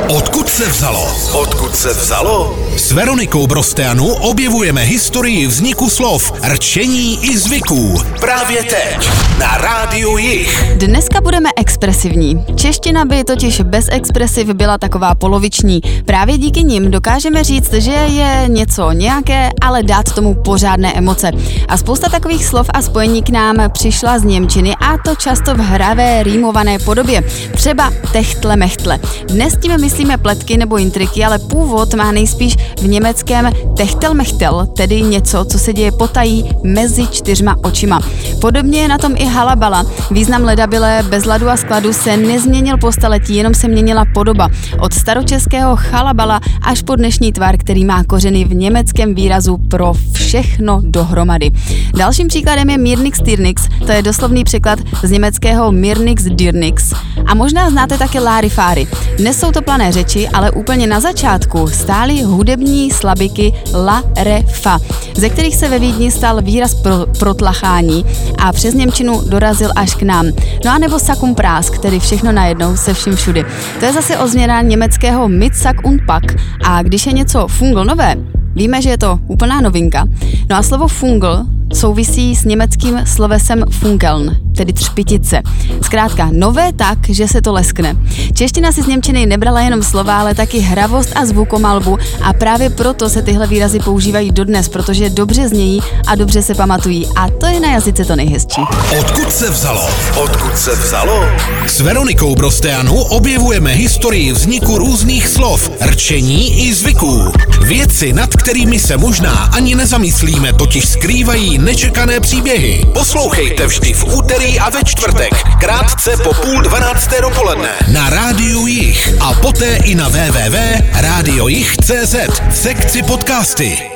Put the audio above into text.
Odkud se vzalo? Odkud se vzalo? S Veronikou Brosteanu objevujeme historii vzniku slov, rčení i zvyků. Právě teď na Rádiu Jich. Dneska budeme expresivní. Čeština by totiž bez expresiv byla taková poloviční. Právě díky nim dokážeme říct, že je něco nějaké, ale dát tomu pořádné emoce. A spousta takových slov a spojení k nám přišla z němčiny, a to často v hravé, rýmované podobě. Třeba techtle mechtle. Dnes tím myslíme pletky nebo intriky, ale původ má nejspíš v německém techtelmechtel, tedy něco, co se děje potají mezi 4 očima. Podobně je na tom i halabala. Význam ledabyle bez ladu a skladu se nezměnil po staletí, jenom se měnila podoba. Od staročeského chalabala až po dnešní tvar, který má kořeny v německém výrazu pro všechno dohromady. Dalším příkladem je Mirnix Tyrnix, to je doslovný překlad z německého Mirnix Dyrnix. A možná znáte také Larifáry. Dnes jsou to plané řeči, ale úplně na začátku stály hudební slabiky la, re, fa, ze kterých se ve Vídni stal výraz pro tlachání a přes němčinu dorazil až k nám. No a nebo sakum prásk, tedy všechno najednou se vším všudy. To je zase ozměna německého mit, sack und pack. A když je něco fungl nové, víme, že je to úplná novinka. No a slovo fungl souvisí s německým slovesem funkeln, tedy třpitice. Zkrátka nové tak, že se to leskne. Čeština si z němčiny nebrala jenom slova, ale taky hravost a zvukomalbu a právě proto se tyhle výrazy používají dodnes, protože dobře znějí a dobře se pamatují. A to je na jazyce to nejhezčí. Odkud se vzalo? Odkud se vzalo? S Veronikou Brosteanu objevujeme historii vzniku různých slov, rčení i zvyků. Věci, nad kterými se možná ani nezamyslíme, totiž skrývají nečekané příběhy. Poslouchejte vždy v úterý a ve čtvrtek, krátce po 11:30 dopoledne na Rádiu Jich a poté i na www.radiojich.cz v sekci podcasty.